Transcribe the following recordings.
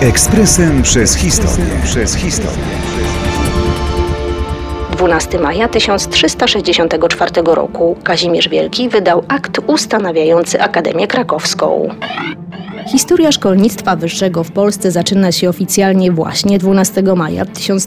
Ekspresem przez historię. 12 maja 1364 roku Kazimierz Wielki wydał akt ustanawiający Akademię Krakowską. Historia szkolnictwa wyższego w Polsce zaczyna się oficjalnie właśnie 12 maja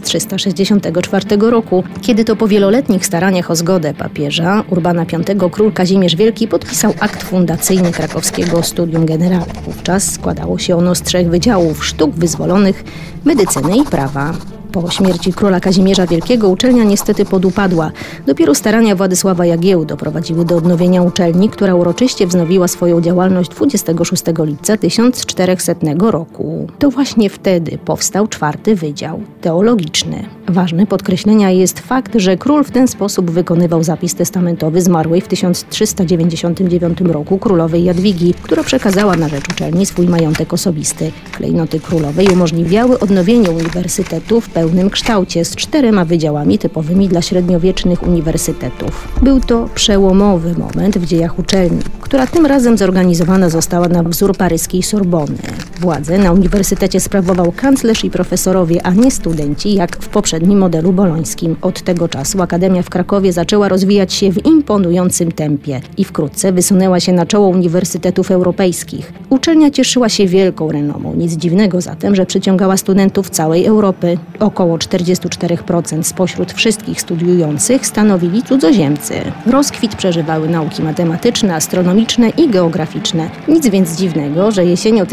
1364 roku, kiedy to po wieloletnich staraniach o zgodę papieża Urbana V król Kazimierz Wielki podpisał akt fundacyjny krakowskiego Studium Generale. Wówczas składało się ono z 3 wydziałów: sztuk wyzwolonych, medycyny i prawa. Po śmierci króla Kazimierza Wielkiego uczelnia niestety podupadła. Dopiero starania Władysława Jagieły doprowadziły do odnowienia uczelni, która uroczyście wznowiła swoją działalność 26 lipca 1400 roku. To właśnie wtedy powstał 4. Wydział teologiczny. Ważny podkreślenia jest fakt, że król w ten sposób wykonywał zapis testamentowy zmarłej w 1399 roku królowej Jadwigi, która przekazała na rzecz uczelni swój majątek osobisty. Klejnoty królowej umożliwiały odnowienie uniwersytetu w pełnym kształcie z 4 wydziałami typowymi dla średniowiecznych uniwersytetów. Był to przełomowy moment w dziejach uczelni, która tym razem zorganizowana została na wzór paryskiej Sorbony. Władzę na uniwersytecie sprawował kanclerz i profesorowie, a nie studenci, jak w poprzednim modelu bolońskim. Od tego czasu Akademia w Krakowie zaczęła rozwijać się w imponującym tempie i wkrótce wysunęła się na czoło uniwersytetów europejskich. Uczelnia cieszyła się wielką renomą, nic dziwnego zatem, że przyciągała studentów całej Europy. Około 44% spośród wszystkich studiujących stanowili cudzoziemcy. Rozkwit przeżywały nauki matematyczne, astronomiczne i geograficzne. Nic więc dziwnego, że jesienią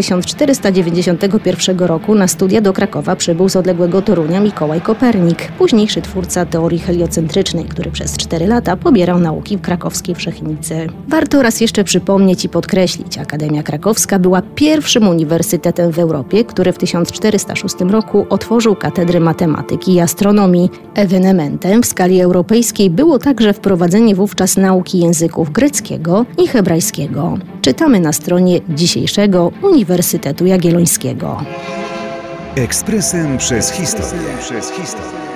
1491 roku na studia do Krakowa przybył z odległego Torunia Mikołaj Kopernik, późniejszy twórca teorii heliocentrycznej, który przez 4 lata pobierał nauki w krakowskiej Wszechnicy. Warto raz jeszcze przypomnieć i podkreślić, Akademia Krakowska była pierwszym uniwersytetem w Europie, który w 1406 roku otworzył katedrę matematyki i astronomii. Ewenementem w skali europejskiej było także wprowadzenie wówczas nauki języków greckiego i hebrajskiego. Czytamy na stronie dzisiejszego Uniwersytetu Jagiellońskiego. Ekspresem przez historię.